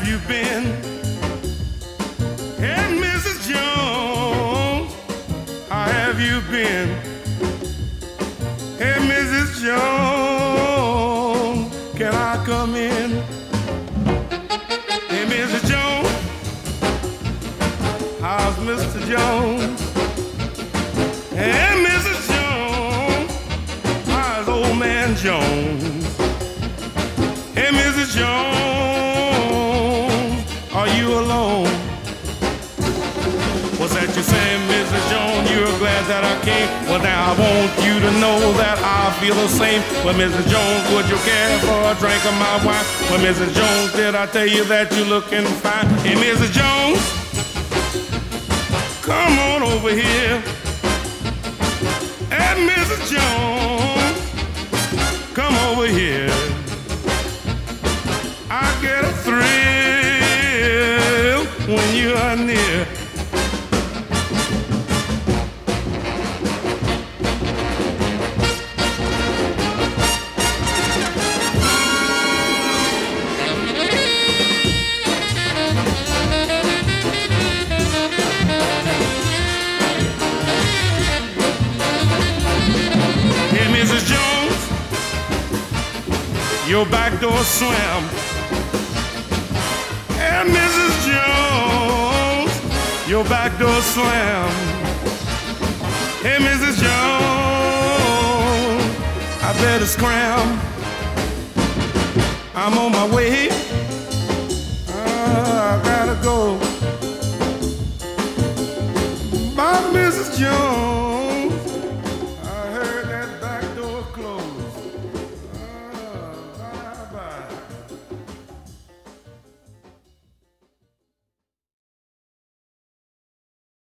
have you been? Hey, Mrs. Jones, how have you been? Hey, Mrs. Jones, can I come in? Hey, Mrs. Jones, how's Mr. Jones? Hey, Mrs. Jones, how's old man Jones? Hey, Mrs. Jones, are you alone? What's that you saying, Mrs. Jones? You're glad that I came? Well, now I want you to know that I feel the same. Well, Mrs. Jones, would you care for a drink of my wine? Well, Mrs. Jones, did I tell you that you're looking fine? Hey, Mrs. Jones, come on over here. Hey, Mrs. Jones, come over here. I get a thrill when you are near. Hey, Mrs. Jones, your back door slam. Hey, Mrs. Jones, your back door slam. Hey, Mrs. Jones, I better scram. I'm on my way. I gotta go. Bye, Mrs. Jones.